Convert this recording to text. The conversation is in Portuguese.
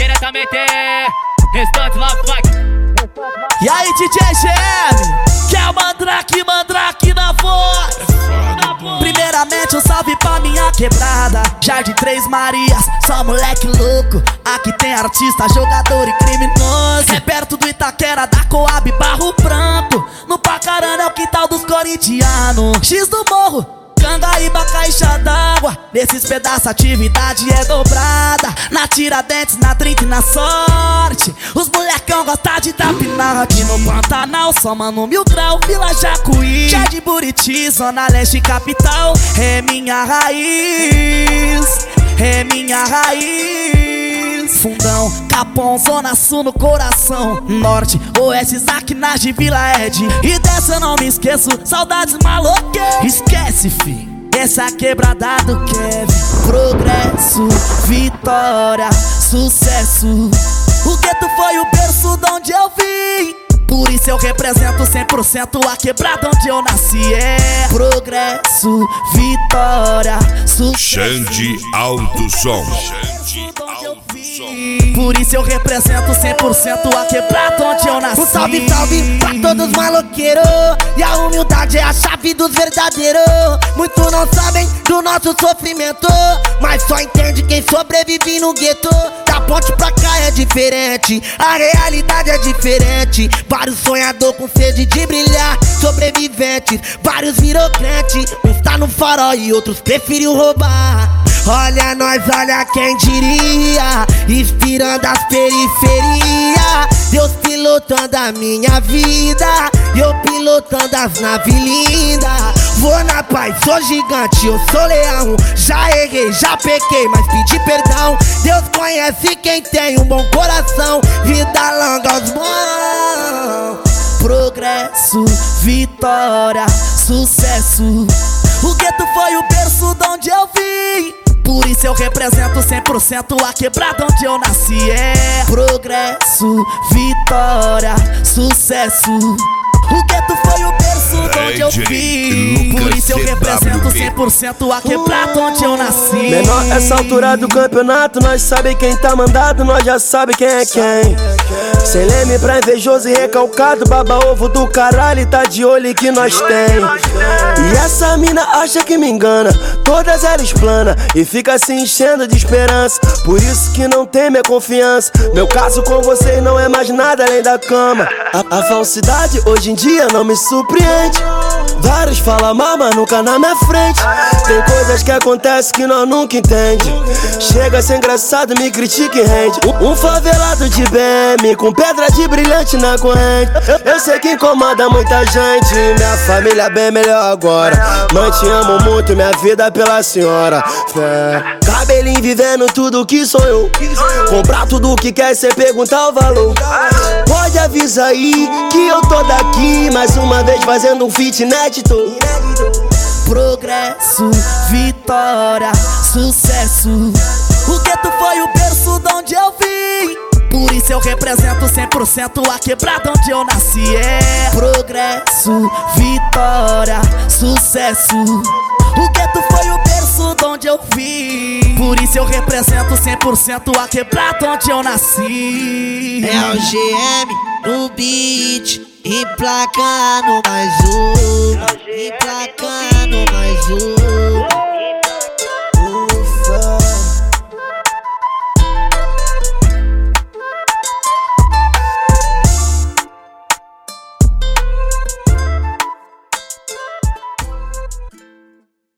diretamente Restante Love Funk. E aí, DJ GM, que é o Mandrake na voz. Primeiramente um salve pra minha quebrada, Jardim Três Marias, só moleque louco. Aqui tem artista, jogador e criminoso. É perto do Itaquera, da Coab, Barro Branco. No Pacarana é o quintal dos corintianos. X do Morro, Cangaíba, caixa d'água. Nesses pedaços a atividade é dobrada. Na Tiradentes, na Drink, na Sorte. Os molecão gostam de tapinar. Aqui no Pantanal, só mano Mil Grau, Vila Jacuí, Jardim Buriti, Zona Leste, capital. É minha raiz, é minha raiz. Fundão, Capão, Zona Sul no coração. Norte, Oeste, Zaquinagem, Vila Ed. E dessa eu não me esqueço, saudades maloqueiras. Esquece, fi, essa quebrada do Kevin. Progresso, vitória, sucesso. O gueto foi o berço de onde eu vim. Por isso eu represento 100% a quebrada onde eu nasci. É progresso, vitória, sucesso. Xande Alto Som. Por isso eu represento 100% a quebrada onde eu nasci. Um salve, salve pra todos maloqueiros. E a humildade é a chave dos verdadeiros. Muitos não sabem do nosso sofrimento, mas só entende quem sobrevive no gueto. Da ponte pra cá é diferente, a realidade é diferente. Vários sonhadores com sede de brilhar, sobreviventes, vários virou crente. Uns tá no farol e outros preferiu roubar. Olha nós, olha quem diria, inspirando as periferias. Deus pilotando a minha vida e eu pilotando as naves lindas. Vou na paz, sou gigante, eu sou leão. Já errei, já pequei, mas pedi perdão. Deus conhece quem tem um bom coração. Vida longa aos bons. Progresso, vitória, sucesso. O gueto foi o berço de onde eu vim. Por isso eu represento 100% a quebrada onde eu nasci. É progresso, vitória, sucesso. O gueto foi o berço de onde eu vim. Por isso eu represento 100% a quebrada onde eu nasci. Menor, essa altura do campeonato, nós sabe quem tá mandado, nós já sabe quem é quem. Sem leme pra invejoso e recalcado, baba ovo do caralho, tá de olho que nós tem. E essa mina acha que me engana, todas elas plana e fica se enchendo de esperança. Por isso que não tem minha confiança. Meu caso com vocês não é mais nada além da cama. A falsidade hoje em dia não me surpreende. Vários falam mal, mas nunca na minha frente. Tem coisas que acontecem que nós nunca entende. Chega a ser engraçado, me critica e rende. Um favelado de BM com pedra de brilhante na corrente. Eu sei que incomoda muita gente. Minha família bem melhor agora. Mãe, te amo muito, minha vida pela senhora. Fé. Cabelinho vivendo tudo que sonhou. Comprar tudo que quer sem perguntar o valor. Pode avisar aí que eu tô daqui mais uma vez fazendo um feat inédito. Progresso, vitória, sucesso. O gueto foi o berço de onde eu vim. Por isso eu represento 100% a quebrada onde eu nasci. É progresso, vitória, sucesso. O gueto foi o berço de onde eu vim. Por isso eu represento 100% a quebrada onde eu nasci. É o GM no beat, emplacando mais um, emplacando mais um.